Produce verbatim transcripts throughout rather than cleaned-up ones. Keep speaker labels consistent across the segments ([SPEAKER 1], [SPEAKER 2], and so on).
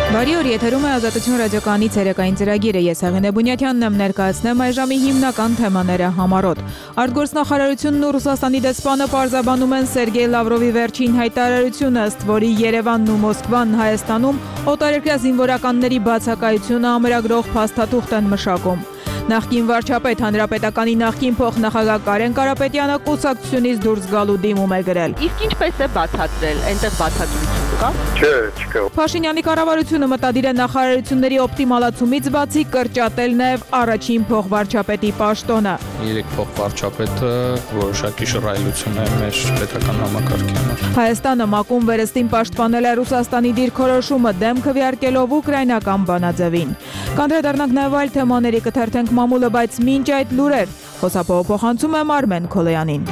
[SPEAKER 1] Բարի օր, եթերում է Ազատություն ռադիոկայանի ցերեկային ծրագիրը։ Ես Հեղինե Բունյաթյանն եմ, ներկայացնեմ այս ժամի հիմնական թեմաները համառոտ։ Արտգործնախարարությունն ու Ռուսաստանի դեսպանը պարզաբանում են Սերգեյ Լավրովի վերջին հայտարարությունը, ըստ որի Երևանն ու Մոսկվան Հայաստանում օտարերկրյա զինվորականների բացակայությունը ամրագրող փաստաթուղթ են մշակում։ Նախկին վարչապետ Հանրապետականի նախկին փոխնախագահ Կարեն Կարապետյանը կուսակցությունից դուրս գալու դիմում է գրել։
[SPEAKER 2] Իսկ ինչպես է բացատրել, այնտեղ բացատրություն կա։
[SPEAKER 3] Չէ, չկա։
[SPEAKER 1] Փաշինյանի կառավարությունը մտադիր է նախարարությունների օպտիմալացումից բացի կրճատել նաև առաջին փոխվարչապետի պաշտոնը։
[SPEAKER 4] Երեք փոխվարչապետը որոշակի շռայլություն է մեր պետական համակարգի համար։
[SPEAKER 1] Հայաստանը մակում վերստին պաշտպանել է Ռուսաստանի դիրքորոշումը դեմ քվեարկելով ուկրաինական բանաձևին։ Կանդրադառնանք նաև այլ թեմաների, կթերթենք մամուլը, բայց մինչ այդ լուրեր, խոսափողը փոխանցում եմ Արմեն Քոլոյանին։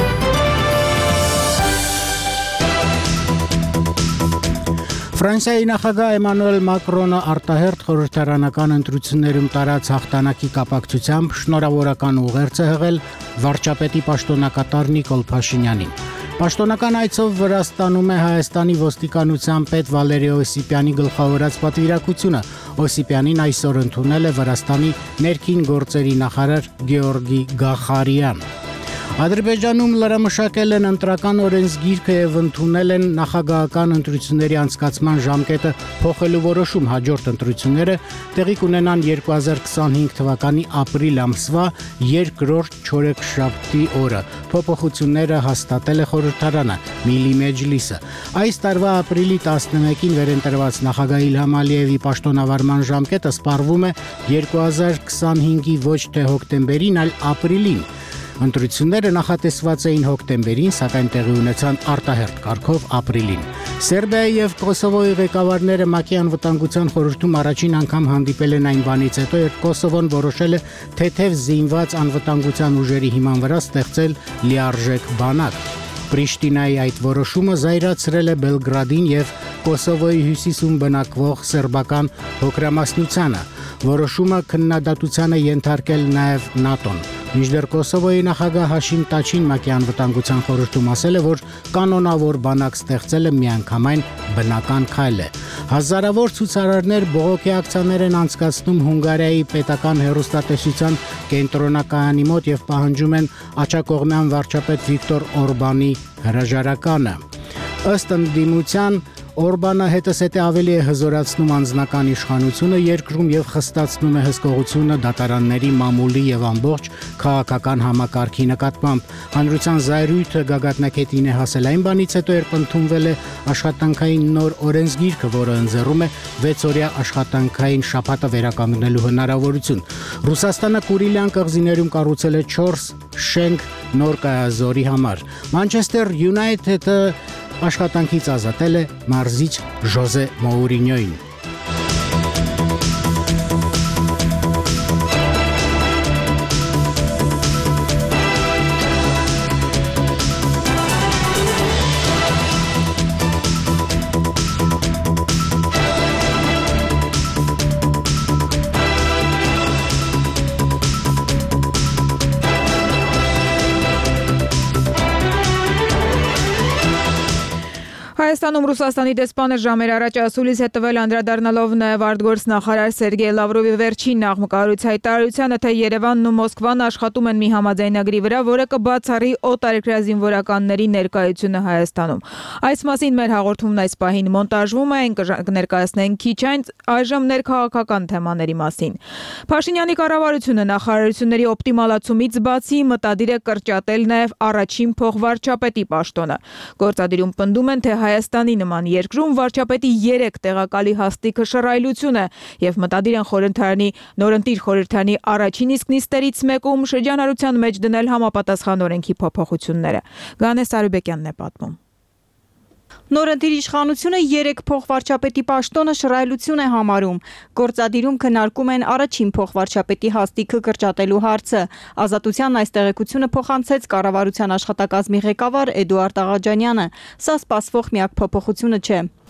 [SPEAKER 5] Ֆրանսիայի նախագահ Էմանուել Մակրոնը արտահերթ խորհրդարանական ընտրություններում տարած հաղթանակի կապակցությամբ շնորհավորական ուղերձ է հղել վարչապետի պաշտոնակատար Նիկոլ Փաշինյանին։ Պաշտոնական այցով Վրաստանում է Հայաստանի ոստիկանության պետ Վալերի Օսիպյանի գլխավորած պատվիրակությունը։ Օսիպյանին այսօր ընդունել է Վրաստանի ներքին գործերի նախարար Գեորգի Գախարյան։ Ադրբեջանում լրամշակել են ընտրական օրենսգիրքը եւ ընդունել են նախագահական ընտրությունների անցկացման ժամկետը փոխելու որոշում։ Հաջորդ ընտրությունները տեղի կունենան երկու հազար քսանհինգ թվականի ապրիլ ամսվա երկրորդ չորեքշաբթի օրը։ Փոփոխությունները հաստատել է խորհրդարանը Միլի Մեջլիսը։ Այս տարվա ապրիլի տասնմեկին վերընտրված նախագահ Իլհամ Ալիևի պաշտոնավարման ժամկետը սպառվում է երկու հազար քսանհինգի ոչ թե հոկտեմբերին, այլ ապրիլին։ Ընտրությունները նախատեսված էին հոկտեմբերին, սակայն տեղի ունեցան արտահերթ կարգով ապրիլին։ Սերբիայի եւ Կոսովոյի ղեկավարները ՄԱԿ-ի անվտանգության խորհրդում առաջին անգամ հանդիպել են այն բանից հետո, երբ Կոսովոն որոշել է թեթև զինված անվտանգության ուժերի հիման վրա ստեղծել լիարժեք բանակ։ Պրիշտինայի այդ որոշումը զայրացրել է Բելգրադին եւ Կոսովոյի հյուսիսում բնակվող սերբական փոքրամասնությանը։ Որոշումը քննադատության է ենթարկել նաեւ ՆԱՏՕ-ն։ Մինչդեռ Կոսովոյի նախագահ Հաշիմ Տաչին ՄԱԿ-ի անվտանգության խորհրդում ասել է, որ կանոնավոր բանակ ստեղծելը միանգամայն բնական քայլ է։ Հազարավոր ցուցարարներ բողոքի ակցիաներ են անցկացնում Հունգարիայի պետական հեռուստատեսության կենտրոնակայանի մոտ եւ պահանջում են աջակողմյան վարչապետ Վիկտոր Օրբանի հրաժարականը։ Ըստ ընդդիմության Օրբանը հետսետե ավելի է հզորացնում անձնական իշխանությունը երկրում եւ խստացնում է հսկողությունը դատարանների, մամուլի եւ ամբողջ քաղաքական համակարգի նկատմամբ։ Հանրության զայրույթը գագաթնակետին է հասել այն բանից հետո, երբ ընդունվել է աշխատանքային նոր օրենսգիրքը, որը ընձեռում է վեցօրյա աշխատանքային շաբաթը վերականգնելու հնարավորություն։ Ռուսաստանը Կուրիլյան կղզիներում կառուցել է չորս շենք նոր կայազորի համար։ Մանչեսթեր Յունայթեդը աշխատանքից ազատել է մարզիչ Ժոզե Մոուրինյոին։
[SPEAKER 1] Հայաստանում Ռուսաստանի դեսպանը ժամեր առաջ ասուլիս է տվել անդրադառնալով նաև արտգործնախարար Սերգեյ Լավրովի վերջին նախմկարույց հայտարարությանը, թե Երևանն ու Մոսկվան աշխատում են մի համաձայնագրի վրա, որը կբացառի օտարերկրյա զինվորականների ներկայությունը Հայաստանում։ Այս մասին մեր հաղորդումն այս պահին մոնտաժվում է, այն կներկայացնենք քիչ այժմ ներքաղաքական թեմաների մասին։ Փաշինյանի կառավարությունը նախարարությունների օպտիմալացումից բացի մտադիր է կրճատել նաև առաջին փոխվարչապետի պաշտոնը։ Գործադիրում պնդում են, թե Հայաստանի նման երկրում վարչապետի երեք տեղակալի հաստիքը շռայլություն է եւ մտադիր են խորհրդարանի նորընտիր խորհրդարանի առաջին իսկ նիստերից մեկում շրջանառության մեջ դնել համապատասխան օրենքի փոփոխությունները։ Գանե Սարուբեկյանն է պատմում։
[SPEAKER 6] Նորընտիր իշխանությունը երեք փոխվարչապետի պաշտոնը շռայլություն է համարում։ Գործադիրում քննարկում են առաջին փոխվարչապետի հաստիքը կրճատելու հարցը։ Ազատության այս տեղեկությունը փոխանցեց կառավարության աշխատակազմի ղեկավար Էդուարդ Աղաջանյանը։ Սա սպասվող միակ փոփոխությունը չէ։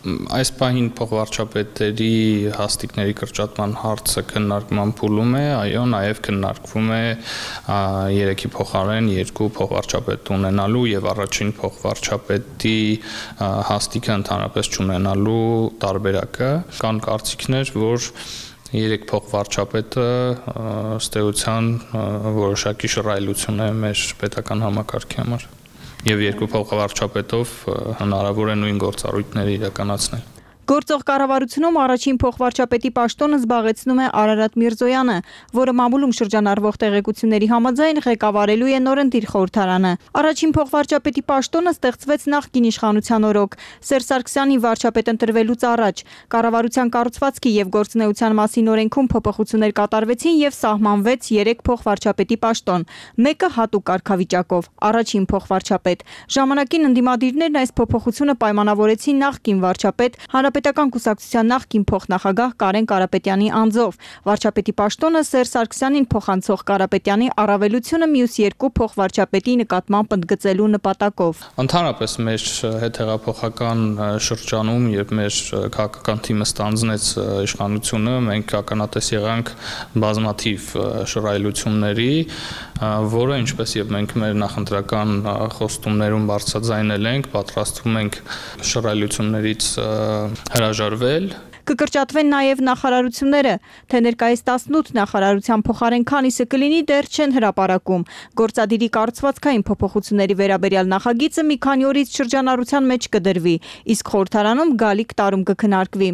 [SPEAKER 4] Այս պահին փոխվարչապետերի հաստիկների կրճատման հարցը քննարկման փուլում է, այո, նաև քննարկվում է երեքի փոխարեն երկու փոխվարչապետ ունենալու եւ առաջին փոխվարչապետի հաստիկը ընդհանրապես չունենալու տարբերակը։ Կան կարծիքներ, որ երեք փոխվարչապետը ըստ էության որոշակի շռայլություն է մեր պետական համակարգի համար եւ երկու փոխվարչապետով հնարավոր է նույն գործառույթները իրականացնել։
[SPEAKER 6] Գործող կառավարությունում առաջին փոխվարչապետի պաշտոնը զբաղեցնում է Արարատ Միրզոյանը, որը մամուլում շրջանառվող տեղեկությունների համաձայն ղեկավարելու է նորընտիր խորհրդարանը։ Առաջին փոխվարչապետի պաշտոնը ստեղծվեց նախկին իշխանության օրոք, Սերժ Սարգսյանի վարչապետ ընտրվելուց առաջ։ Կառավարության կառուցվածքի եւ գործունեության մասին օրենքում փոփոխություններ կատարվեցին եւ սահմանվեց երեք փոխվարչապետի պաշտոն, մեկը հատուկ կարգավիճակով, առաջին փոխվարչապետ։ Ժամանակին ընդդիմադիրներն այս փոփոխությունը պայմանավորեցին նախկին վարչապետ Հանրապետական կուսակցության նախկին փոխնախագահ Կարեն Կարապետյանի անձով։ Վարչապետի պաշտոնը Սերժ Սարգսյանին փոխանցող Կարապետյանի առավելությունը մյուս երկու փոխվարչապետի նկատմամբ ընդգծելու նպատակով։
[SPEAKER 4] Ընդհանրապես մեր հետհեղափոխական շրջանում, երբ մեր քաղաքական թիմը ստանձնեց իշխանությունը, մենք ականատես եղանք բազմաթիվ շռայլությունների, որը ինչպես եւ մենք մեր նախընտրական խոստումներում բարձրաձայնել ենք, պատրաստվում ենք շռայլություններից հրաժարվել։
[SPEAKER 6] Կկրճատվեն նաև նախարարությունները, թե ներկայիս տասնութ նախարարության փոխարեն քանիսը կլինի դեռ չեն հրապարակում։ Գործադիրի կառուցվածքային փոփոխությունների վերաբերյալ նախագիծը մի քանի օրից շրջանառության մեջ կդրվի, իսկ խորհրդարանում գալիք տարում կքննարկվի։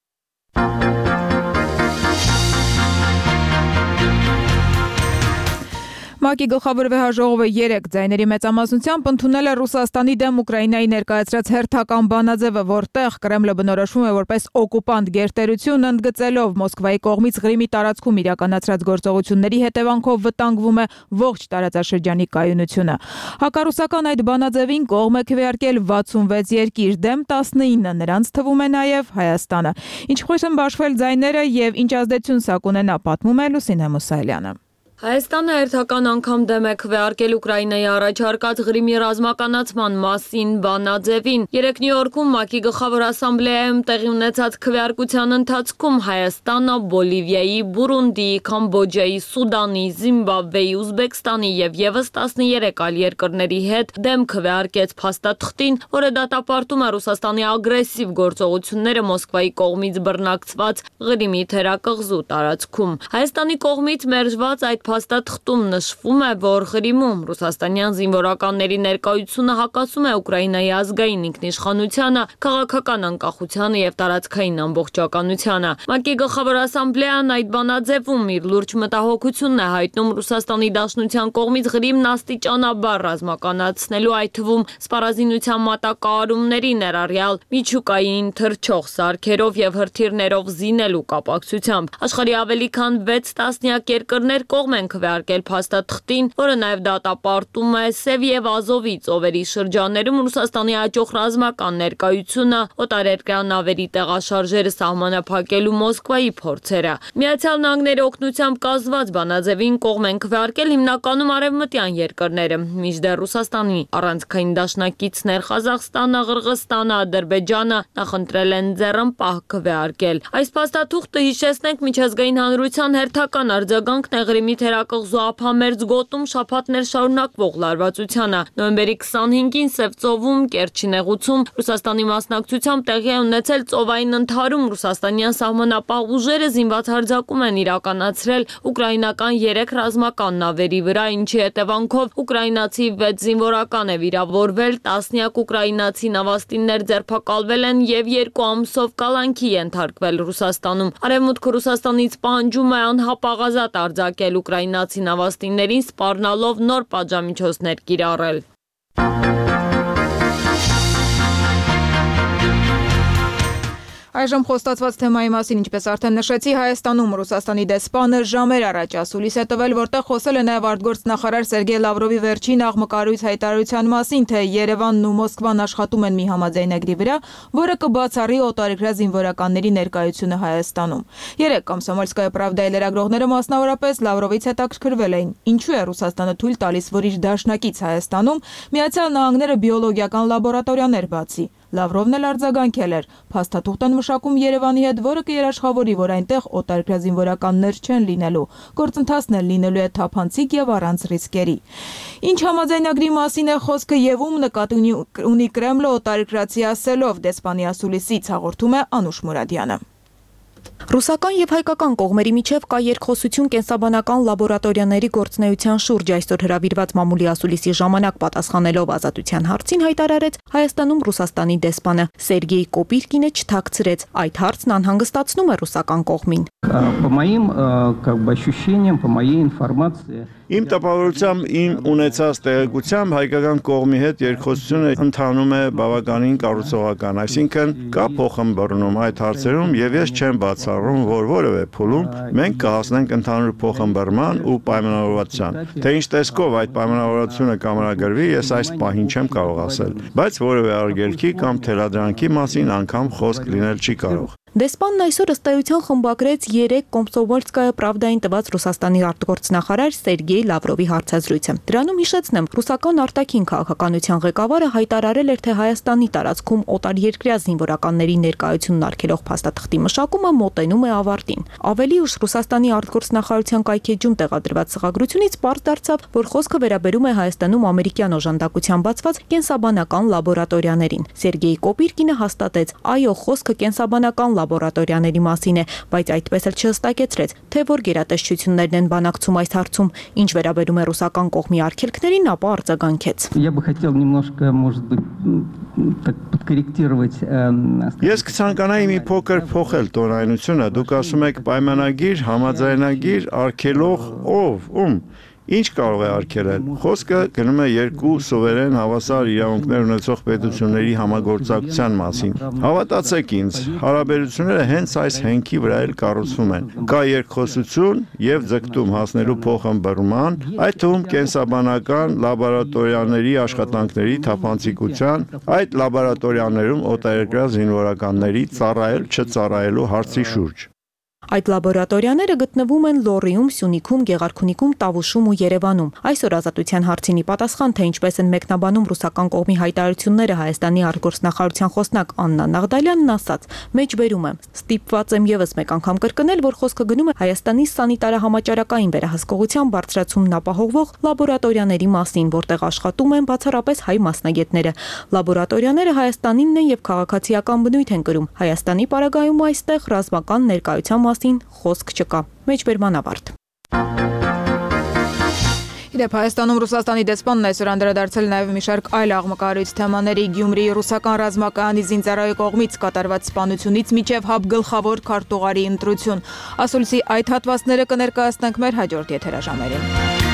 [SPEAKER 1] ՄԱԿ-ի գլխավոր վեհաժողովը երեք ձայների մեծամասնությամբ ընդունել է Ռուսաստանի դեմ Ուկրաինայի ներկայացրած հերթական բանաձևը, որտեղ Կրեմլը բնորոշվում է որպես օկուպանտ գերտերություն, ընդգծելով Մոսկվայի կողմից Ղրիմի տարածքում իրականացրած գործողությունների հետևանքով վտանգվում է ողջ տարածաշրջանի կայունությունը։ Հակառուսական այդ բանաձևին կողմ է քվեարկել վաթսունվեց երկիր, դեմ տասնինը, նրանց թվում է նաև Հայաստանը։ Ինչպես են բաշխվել ձայները եւ ինչ ազդեցություն սա կունենա, պատմում է Լուսինե Մուսայելյանը։
[SPEAKER 3] Հայաստանը հերթական անգամ դեմ է քվեարկել Ուկրաինայի առաջարկած Ղրիմի ռազմականացման մասին բանաձևին։ Երեկ Նյու Յորքում ՄԱԿ-ի գլխավոր ասամբլեայում տեղի ունեցած քվեարկության ընթացքում Հայաստանը Բոլիվիայի, Բուրունդիի, Կամբոջայի, Սուդանի, Զիմբաբվեի, Ուզբեկստանի եւ եւս տասներեք այլ երկրների հետ դեմ քվեարկեց փաստաթղթին, որը դատապարտում է Ռուսաստանի ագրեսիվ գործողությունները Մոսկվայի կողմից բռնակցված Ղրիմի թերակղզու տարածքում։ Հայաստանի կողմից մերժված այդ փաստաթղթում նշվում է, որ Ղրիմում ռուսաստանյան զինվորականների ներկայությունը հակասում է Ուկրաինայի ազգային ինքնիշխանությանը, քաղաքական անկախությանը եւ տարածքային ամբողջականությանը։ ՄԱԿ-ի գլխավոր ասամբլեան այդ բանաձևում իր լուրջ մտահոգությունն է հայտնում Ռուսաստանի Դաշնության կողմից Ղրիմն աստիճանաբար ռազմականացնելու, այդ թվում սպառազինության մատակարարումների, ներառյալ միջուկային թռչող սարքերով եւ հրթիռներով զինելու կապակցությամբ։ Աշխարհի ավելի քան վեց տասնյակ երկրներ կողմ են քվեարկել փաստաթղթին, որը նաև դատապարտում է Սև եւ Ազովի ծովերի շրջաններում Ռուսաստանի հաջող ռազմական ներկայությունը, օտարերկրյա նավերի տեղաշարժերը սահմանափակելու Մոսկվայի փորձերը։ Միացյալ Նահանգների օգնությամբ կազմված բանաձևին կողմ են քվեարկել հիմնականում արևմտյան երկրները, մինչդեռ Ռուսաստանի առանցքային դաշնակիցներ Ղազախստանը, Ղրղստանը, Ադրբեջանը նախընտրել են ձեռնպահ քվեարկել։ Այս փաստաթուղթը, հիշեցնենք, միջազգային հանրության հերթական արձագանքն է Ղրիմի թերակղզու ափամերձ գոտում շաբաթներ շարունակվող լարվածությանը։ Նոյեմբերի քսանհինգին Սևծովում, Կերչի նեղուցում Ռուսաստանի մասնակցությամբ տեղի է ունեցել ծովային ընդհարում, ռուսաստանյան սահմանապահ ուժերը զինված հարձակում են իրականացրել ուկրաինական երեք ռազմական նավերի վրա, ինչի հետևանքով ուկրաինացի վեց զինվորական է վիրավորվել, տասնյակ ուկրաինացի նավաստիներ ձերբակալվել են եւ երկու ամսով կալանքի ենթարկվել Ռուսաստանում։ Արևմուտքը Ռուսաստանից պահանջում է անհապաղազատ արձակել ուկրաինացի նավաստիներին, սպառնալով նոր պատժամիջոցներ կիրառել։
[SPEAKER 1] Այժմ խոստացված թեմայի մասին, ինչպես արդեն նշեցի, Հայաստանում Ռուսաստանի դեսպանը ժամեր առաջ ասուլիս է տվել, որտեղ խոսել է նաև արտգործնախարար Սերգեյ Լավրովի վերջին աղմկարույց հայտարարության մասին, թե Երևանն ու Մոսկվան աշխատում են մի համաձայնագրի վրա, որը կբացառի օտարերկրյա զինվորականների ներկայությունը Հայաստանում։ Երեկ Կոմսոմոլսկայա Պրավդայի լրագրողները մասնավորապես Լավրովից հետաքրքրվել էին, ինչու է Ռուսաստանը թույլ տալիս, որ իր դաշնակից Հայաստանում Միացյալ Նահանգները բիոլոգիական լաբորատորիաներ բացի։ Լավրովն էլ արձագանքել էր։ Փաստաթուղթ են մշակում Երևանի հետ, որը կերաշխավորի, որ այնտեղ օտարերկրյա զինվորականներ չեն լինելու։ Գործընթացն էլ լինելու է թափանցիկ եւ առանց ռիսկերի։ Ինչ համաձայնագրի մասին է խոսքը եւ ում նկատի ունի Կրեմլը օտարերկրացի ասելով, դեսպանի ասուլիսից հաղորդում է Անուշ Մուրադյանը։
[SPEAKER 3] Ռուսական եւ հայկական կողմերի միջև կա երկխոսություն կենսաբանական լաբորատորիաների գործունեության շուրջ այսօր հրավիրված մամուլի ասուլիսի ժամանակ պատասխանելով ազատության հարցին հայտարարեց Հայաստանում Ռուսաստանի դեսպանը Սերգեյ Կոպիրկինը չթաքցրեց այդ հարցն անհանգստացնում է ռուսական կողմին։
[SPEAKER 7] По моим, как бы, ощущениям, по моей информации
[SPEAKER 8] Իմ տպավորությամբ, իմ ունեցած տեղեկությամբ հայկական կողմի հետ երկխոսությունը ընթանում է բավականին կառուցողական, այսինքն կա փոխհմբռնում այդ հարցերում եւ ես չեմ բացառում, որ որևէ փուլում մենք կհասնենք ընդհանուր փոխհմբռնման ու պայմանավորվածության։ Թե ինչ տեսքով այդ պայմանավորվածությունը կամրագրվի, ես այս պահին չեմ կարող ասել, բայց որևէ արգելքի կամ թելադրանքի մասին անգամ խոսք լինել չի կարող։
[SPEAKER 3] Դեսպանն այսօր ըստ էության խմբագրեց երեք Կոմսոմոլսկայա Պրավդային տված Ռուսաստանի արտգործնախարար Սերգեյ Լավրովի հարցազրույցը։ Դրանում հիշեցնեմ, ռուսական արտաքին քաղաքականության ղեկավարը հայտարարել էր, թե Հայաստանի տարածքում օտարերկրյա զինվորականների ներկայությունն արգելող փաստաթղթի մշակումը մոտենում է ավարտին։ Ավելի ուշ Ռուսաստանի արտգործնախարարության կայքեջում տեղադրված սղագրությունից պարզ դարձավ, որ խոսքը վերաբերում է Հայաստանում ամերիկյան օժանդակության բացված կենսաբանական լաբորատորիաներին։ Սերգեյ Կոպիրկինը հաստատեց, այո, խոսքը կենսաբանական լաբորատորիաների մասին է, բայց այդպես էլ չհստակեցրեց, թե որ գերատեսչություններն են բանակցում այս հարցում, ինչ վերաբերում է ռուսական կողմի արգելքներին, ապա արձագանքեց։
[SPEAKER 7] Я бы хотел немножко, может быть, так подкорректировать.
[SPEAKER 8] Ես կցանկանայի մի փոքր փոխել տոնայնությունը, դուք ասում եք պայմանագիր, համաձայնագիր, արգելող, ով, ում Ինչ կարող է արգելել։ Խոսքը գնում է երկու սուվերեն հավասար իրավունքներ ունեցող պետությունների համագործակցության մասին։ Հավատացեք ինձ, հարաբերությունները հենց այս հենքի վրա էլ կառուցվում են։ Կա երկխոսություն եւ ձգտում հասնելու փոխհմբռնման, այդ թվում կենսաբանական լաբորատորիաների աշխատանքների թափանցիկության, այդ լաբորատորիաներում օտարերկրյա զինվորականների ծառայել չծառայելու հարցի շուրջ։
[SPEAKER 3] Այդ լաբորատորիաները գտնվում են Լոռիում, Սյունիքում, Գեղարքունիքում, Տավուշում ու Երևանում։ Այսօր ազատության հարցինի պատասխան, թե ինչպես են մեկնաբանում ռուսական կողմի հայտարարությունները Հայաստանի արտգործնախարարության խոսնակ Աննա Նաղդալյանն ասաց. «Մեջբերում եմ, ստիպված եմ եւս մեկ անգամ կրկնել, որ խոսքը գնում է Հայաստանի սանիտարահամաճարակային վերահսկողության բարձրացումն ապահովող լաբորատորիաների մասին, որտեղ աշխատում են բացառապես հայ մասնագետները։ Լաբորատորիաները Հայաստանինն են եւ քաղաքացիական բնույթ են կրում։ Հայաստանի պարագայում այստեղ ռազմական ներկայության մասին խոսք չկա»։ Մեջբերման ավարտ։
[SPEAKER 1] Իդեպ Հայաստանում Ռուսաստանի դեսպանն այսօր անդրադարձել նաև մի շարք այլ աղմկահարույց թեմաների Գյումրիի ռուսական ռազմակայանի զինծառայողի կողմից կատարված սպանությունից մինչև ՀԱԲ գլխավոր քարտուղարի ընտրություն։ Ասուլիսի այդ հատվածները կներկայացնենք մեր հաջորդ եթերաժամերին։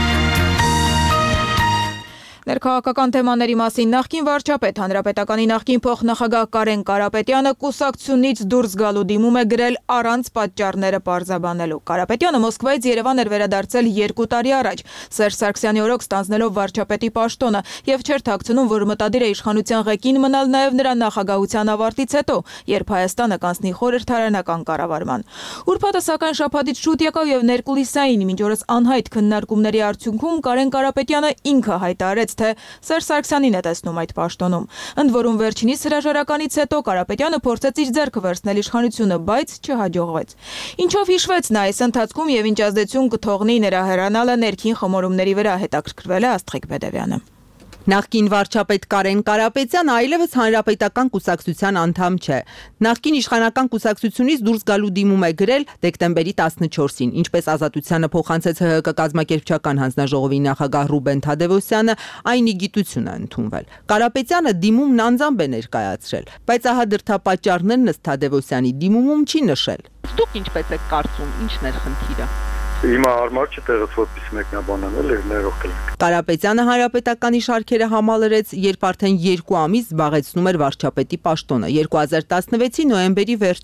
[SPEAKER 1] Ներքաղաքական թեմաների մասին նախկին վարչապետ հանրապետականի նախկին փոխնախագահ Կարեն Կարապետյանը կուսակցությունից դուրս գալու դիմում է գրել առանց պատճառները պարզաբանելու։ Կարապետյանը Մոսկվայից Երևան էր վերադարձել երկու տարի առաջ Սերժ Սարգսյանի օրոք ստանձնելով վարչապետի պաշտոնը եւ չէր թաքցնում, որ մտադիր է իշխանության ղեկին մնալ նաեւ նրա նախագահության ավարտից հետո, երբ Հայաստանը կանցնի խորհրդարանական կառավարման։ Ուրբաթը սակայն շաբաթից շուտ եկավ եւ ներկուլիսային մինչ օրս անհայտ քննարկումների արդյունքում Կարեն Կարապետյանը ինքը հայտարարեց, թե Սերժ Սարգսյանին է տեսնում այդ պաշտոնում։ Ընդ որում վերջինիս հրաժարականից հետո Կարապետյանը փորձեց իր ձեռքը վերցնել իշխանությունը, բայց չհաջողվեց։ Ինչով հիշվեց նա այս ընթացքում եւ ինչ ազդեցություն կթողնի նրա հեռանալը ներքին խմորումների վրա, հետաքրքրվել է Աստղիկ Բեդևյանը։
[SPEAKER 9] Նախկին վարչապետ Կարեն Կարապետյանը այլևս հանրապետական կուսակցության անդամ չէ։ Նախկին իշխանական կուսակցությունից դուրս գալու դիմում է գրել դեկտեմբերի տասնչորսին, ինչպես Ազատությանը փոխանցեց ՀՀԿ կազմակերպչական հանձնաժողովի նախագահ Ռուբեն Թադևոսյանը, այն ի գիտություն է ընդունվել։ Կարապետյանը դիմումն անձամբ է ներկայացրել, բայց ահա դրդապատճառներն ըստ Թադևոսյանի դիմումում չի նշել։
[SPEAKER 2] Դուք ինչպես եք կարծում, ի՞նչն էր խնդիրը։
[SPEAKER 10] Հիմա հարմար չի տեղից որպես մեկնաբանել, էլ ներող կլինի։
[SPEAKER 9] Կարապետյանը հանրապետականի շարքերը համալրեց, երբ արդեն երկու ամիս զբաղեցնում էր վարչապետի պաշտոնը երկու հազար տասնվեցի նոյեմբերի վերջին։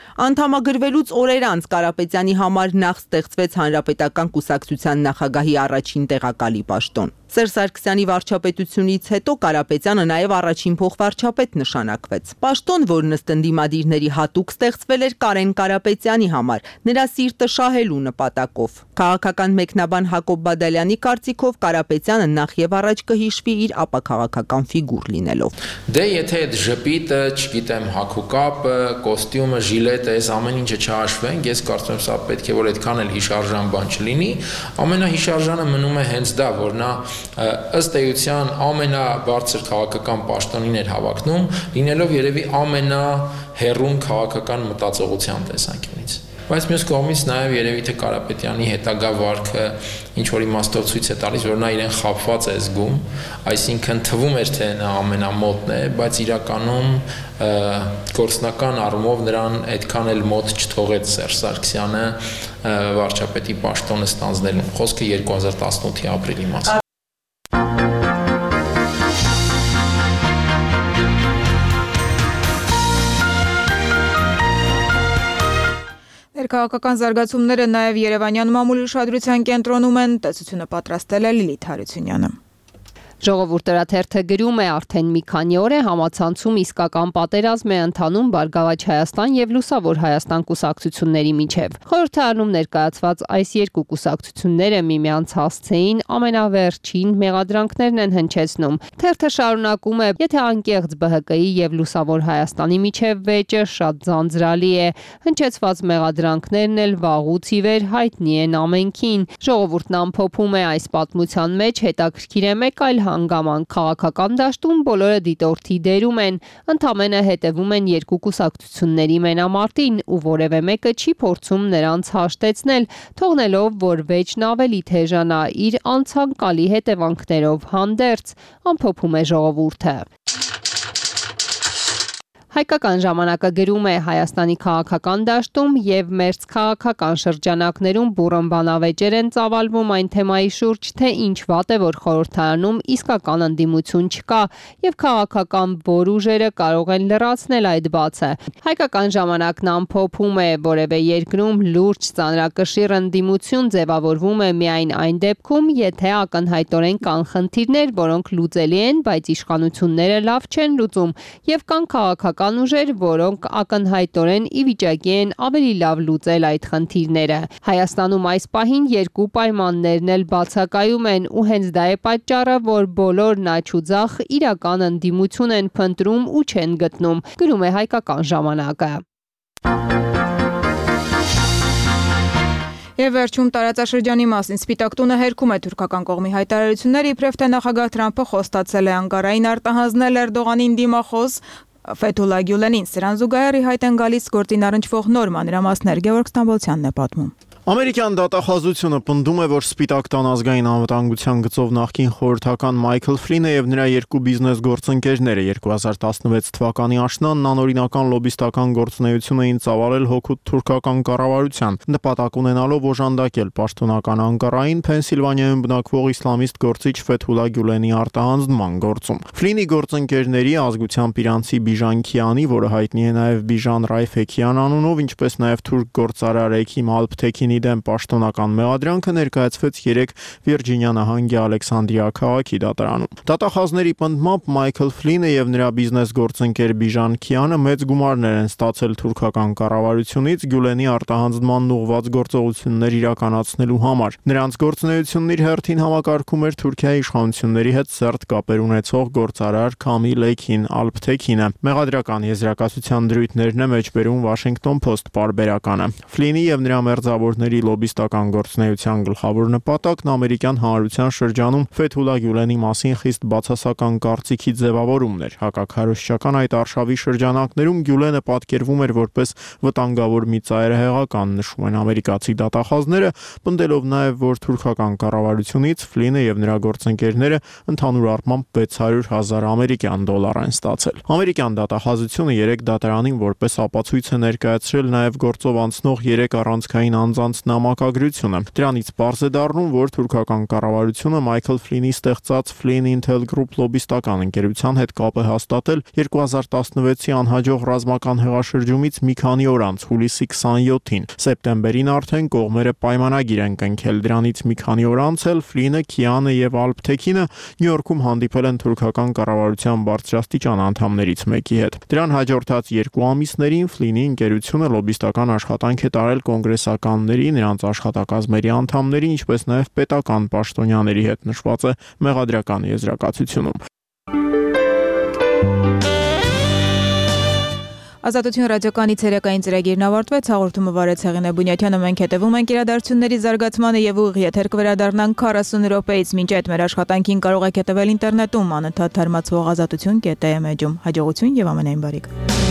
[SPEAKER 9] Անդամագրվելուց օրեր անց Կարապետյանի համար նախ ստեղծվեց Հանրապետական կուսակցության նախագահի առաջին տեղակալի պաշտոն։ Սերժ Սարգսյանի վարչապետությունից հետո Կարապետյանը նաև առաջին փոխվարչապետ նշանակվեց։ Պաշտոն, որն ըստ ընդդիմադիրների հատուկ ստեղծվել էր Կարեն Կարապետյանի համար, նրա սիրտը շահելու նպատակով։ Քաղաքական մեկնաբան Հակոբ Բադալյանի կարծիքով Կարապետյանը նախ եւ առաջ կհիշվի իր ապաքաղաքական ֆիգուր լինելով։
[SPEAKER 11] Դե եթե այդ ժպիտը, չգիտեմ, հագուկապը, կոստյումը, ժիլետը, այս ամեն ինչը չհաշվենք, ես կարծում եմ սա պետք է որ այդքան էլ հիշարժան բան չլինի, ամենահիշարժանը մնում է հենց դա, որ նա ըստ էության ամենաբարձր քաղաքական պաշտոնին էր հավակնում, լինելով երևի ամենահեռուն քաղաքական մտածողության տեսանկյունից։ Բայց մյուս կողմից նաև երևի թե Կարապետյանի հետագա վարքը ինչ որ իմաստով ցույց է տալիս, որ նա իրեն խաբված է զգում, այսինքն թվում էր թե նա ամենամոտն է, բայց իրականում գործնական առումով նրան այդքան էլ մոտ չթողեց Սերժ Սարգսյանը վարչապետի պաշտոնը ստանձնելուն։ Խոսքը երկու հազար տասնութի ապրիլի մասին։
[SPEAKER 1] Քաղաքական զարգացումները նաև Երևանյան մամուլի ուշադրության կենտրոնում են, տեսությունը պատրաստել է Լիլիթ Հարությունյանը։
[SPEAKER 12] Ժողովուրդ թերթը գրում է արդեն մի քանի օր է համացանցում իսկական պատերազմ է ընթանում Բարգավաճ Հայաստան եւ Լուսավոր Հայաստան կուսակցությունների միջև։ Խորհրդարանում ներկայացված այս երկու կուսակցությունները միմյանց հասցեին ամենավերջին մեղադրանքներն են հնչեցնում։ Թերթը շարունակում է. եթե անկեղծ Բ Հ Կ-ի եւ Լուսավոր Հայաստանի միջև վեճը շատ ձանձրալի է, հնչեցված մեղադրանքներն էլ վաղուց ի վեր հայտնի են ամենքին։ Ժողովուրդն ամփոփում է այս պատմության մեջ հետաքրքիր է մեկ այլ հանգամանք քաղաքական դաշտում բոլորը դիտորդի դերում են, ընդամենը հետևում են երկու կուսակցությունների մենամարտին ու որևէ մեկը չի փորձում նրանց հաշտեցնել, թողնելով, որ վեճն ավելի թեժանա իր անցանկալի հետևանքներով հանդերձ, ամփոփում է ժողովուրդը։ Հայկական ժամանակը գրում է Հայաստանի քաղաքական դաշտում եւ մերձքաղաքական շրջանակներում բուռն բանավեճեր են ծավալվում այն թեմայի շուրջ, թե ինչ վատ է, որ խորհրդարանում իսկական ընդդիմություն չկա եւ քաղաքական որ ուժերը կարող են լրացնել այդ բացը։ Հայկական ժամանակն ամփոփում է, որևէ երկրում լուրջ ծանրակշիռ ընդդիմություն ձևավորվում է միայն այն դեպքում, եթե ակնհայտորեն կան խնդիրներ, որոնք լուծելի են, բայց իշխանությունները լավ չեն լուծում եւ կան քաղաքական ուժեր, որոնք ակնհայտորեն ի վիճակի են ավելի լավ լուծել այդ խնդիրները։ Հայաստանում այս պահին երկու պայմաններն էլ բացակայում են ու հենց դա է պատճառը, որ բոլորն աչուձախ իրական ընդդիմություն են փնտրում ու չեն գտնում, գրում է Հայկական ժամանակը։
[SPEAKER 1] Եվ վերջում տարածաշրջանի մասին Սպիտակ տունը հերքում է թուրքական կողմի հայտարարությունները, իբրև թե նախագահ Թրամփը խոստացել է Անկարային արտահանձնել Էրդողանին դիմախոս Ֆեթուլա Գյուլենին։ Սրան զուգահեռ ի հայտ են գալիս գործին առնչվող նոր մանրամասներ, Գևորգ Ստամբոլցյանն է պատմում։
[SPEAKER 13] Ամերիկյան դատախազությունը պնդում է, որ Սպիտակ տան ազգային անվտանգության գծով նախկին խորհրդական Մայքլ Ֆլինը եւ նրա երկու բիզնես գործընկերները երկու հազար տասնվեց թվականի աշնանն անօրինական լոբիստական գործունեություն էին ծավալել հօգուտ թուրքական կառավարության, նպատակ ունենալով օժանդակել պաշտոնական Անկարային Փենսիլվանիայում բնակվող իսլամիստ գործիչ Ֆեթուլա Գյուլենի արտահանձնման գործում։ Ֆլինի գործընկերների ազգությամբ իրանցի Բիժան Քիանի, որը հայտնի է նաեւ Բիժան Ռայֆեքյան անունով, ինչպես նաեւ թուրք գործարար Էքիմ Ալփթեքինի դեմ պաշտոնական մեղադրանքը ներկայացվեց երեկ Վիրջինիա նահանգի Ալեքսանդրիա քաղաքի դատարանում։ Դատախազների պնդմամբ Մայքլ Ֆլինը եւ նրա բիզնես գործընկեր Բիժան Քիանը մեծ գումարներ են ստացել թուրքական կառավարությունից Գյուլենի արտահանձնման ուղղված գործողություններ իրականացնելու համար։ Նրանց գործունեությունն իր հերթին համակարգում էր Թուրքիայի իշխանությունների հետ սերտ կապեր ունեցող գործարար Քամիլ Էքին Ալփթեքինը։ Մեղադրական եզրակացության դրույթներն է մեջբերում Washington Post պարբերականը։ Ֆլինի եւ նրա մերձավորների լոբիստական գործունեության գլխավոր նպատակն ամերիկյան հանրության շրջանում Ֆեթուլա Գյուլենի մասին խիստ բացասական կարծիքի ձևավորումն էր։ Հակաքարոզչական այդ արշավի շրջանակներում Գյուլենը պատկերվում էր որպես վտանգավոր մի ծայրահեղական, նշում են ամերիկացի դատախազները, պնդելով նաև, որ թուրքական կառավարությունից Ֆլինը եւ նրա գործընկերները ընդհանուր առմամբ վեց հարյուր հազար ամերիկյան դոլար են ստացել։ Ամերիկյան դատախազությունը երեք դատարանին որպես ապացույց է ներկայացրել նաև գործով անցնող երեք առանցքային անձանց նրանց նամակագրությունը։ Դրանից պարզ է դառնում, որ թուրքական կառավարությունը Մայքլ Ֆլինի ստեղծած Flynn Intel Group լոբիստական ընկերության հետ կապ է հաստատել երկու հազար տասնվեցի անհաջող ռազմական հեղաշրջումից մի քանի օր անց հուլիսի քսաներկուին։ Սեպտեմբերին արդեն կողմերը պայմանագիր են կնքել։ Դրանից մի քանի օր անց էլ Ֆլինը, Քիանը եւ Ալփթեքինը Նյու Յորքում հանդիպել են թուրքական կառավարության բարձրաստիճան անդամներից մեկի հետ։ Դրան հաջորդած երկու ամիսներին Ֆլինի ընկերությունը լոբիստական աշխատանք է տարել կոնգրեսականների, նրանց աշխատակազմերի անդամների, ինչպես նաև պետական պաշտոնյաների հետ, նշված է մեղադրական եզրակացությունում։
[SPEAKER 1] Ազատություն ռադիոկանի ցերեկային ծրագիրն ավարտվեց, հաղորդումը վարեց Հեղինե Բունյաթյանը, մենք հետևում ենք իրադարձությունների զարգացմանը եւ ուղիղ եթեր կվերադառնանք քառասուն րոպեից, մինչ այդ մեր աշխատանքին կարող եք հետևել ինտերնետում անընդհատ թարմացվող ազատություն կետ էմ էջում։ Հաջողություն եւ ամենայն բարիք։